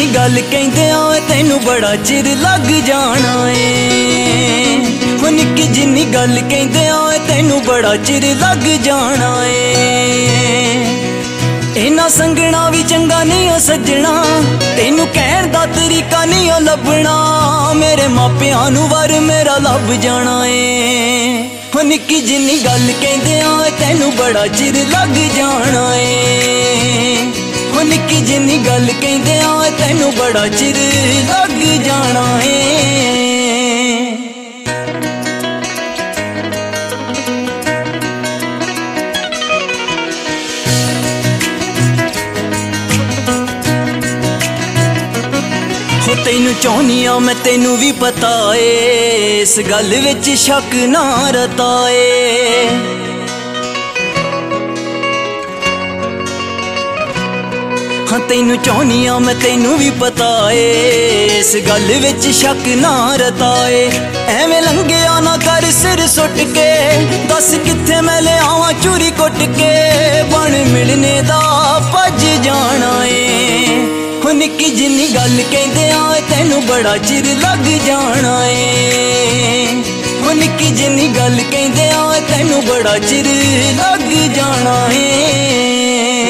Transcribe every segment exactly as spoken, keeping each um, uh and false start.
गल कहंदियां तैनू बड़ा चिर लग जाना है। हो निक्की जिन्नी गल कहंदियां तैनू बड़ा चिर लग जाना है। इन्ना संगना भी चंगा नहीं हो सजना, तैनू कहण दा तरीका नहीं हो लभना। मेरे मापियां नू वर मेरा लब जाना है। हो निक्की जिन्नी गल कहंदियां तैनू बड़ा चिर लग जाना है। हो निक्की जिन्नी गल कहंदियां तैनू बड़ा चिर लग जाना है। तैनू चाहनिया मैं तैनू भी पता है, इस गल विच शक ना रताए। हाँ तैनू चाहनिया मैं तैनू भी पता है, इस गल विच शक ना रताए। एवें लंघिया ना कर सिर सुट के, दस कित्थे मैं ले आवां चूरी कुट के। बन मिलने दा भज जाना है। हो निक्की जिन्नी गल कहंदियां तैनू बड़ा चिर लग जाना है। हो निक्की जिन्नी गल कहंदियां तैनू बड़ा चिर लग जाना है।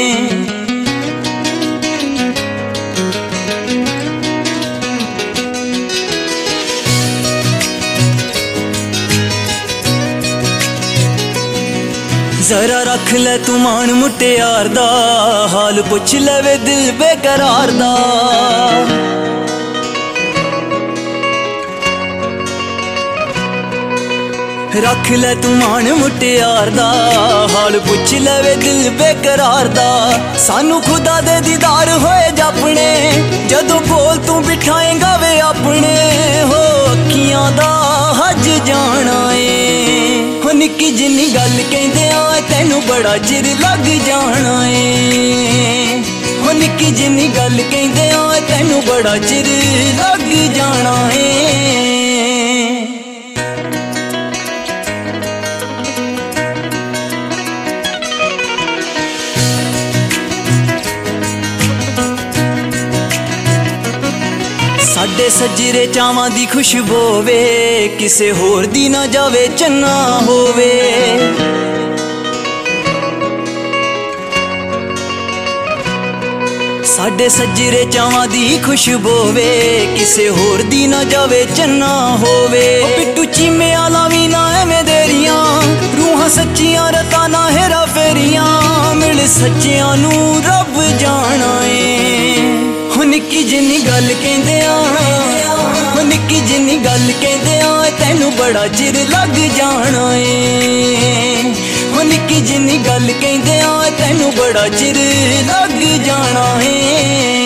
जरा रख ले तू मान मुटियार दा, हाल पुछ लवे दिल बेकरार दा। रख ले तू मान मुटियार दा, हाल पुछ लवे दिल बेकरार दा। सानू खुदा दे दीदार होए जापने, जदों कोल तू बिठाएगा वे अपने। हो अखियां दा हज जाना है। हो निक्की जिन्नी गल कहंदियां तैनू बड़ा चिर लग जाना है। हो निक्की जिन्नी गल कहंदियां तैनू बड़ा चिर लग जाना है। साडे सजरे चावां दी खुशबू होवे, किसे होर दी ना जावे चन्ना होवे। साडे सजरे चावां दी खुशबू होवे, किसे होर दी ना जावे चन्ना होवे। पिट्टू चीमे आला भी ना एवें देरियां, रूहां सच्चियां रता ना हेरा फेरियां। मिल सच्चियां नू रब जाना है। हो निक्की जिन्नी गल कहंदियां, हो निक्की जिन्नी गल कहंदियां तैनू बड़ा चिर लग जाना है। हो निक्की जिन्नी गल कहंदियां तैनू बड़ा चिर लग जाना है।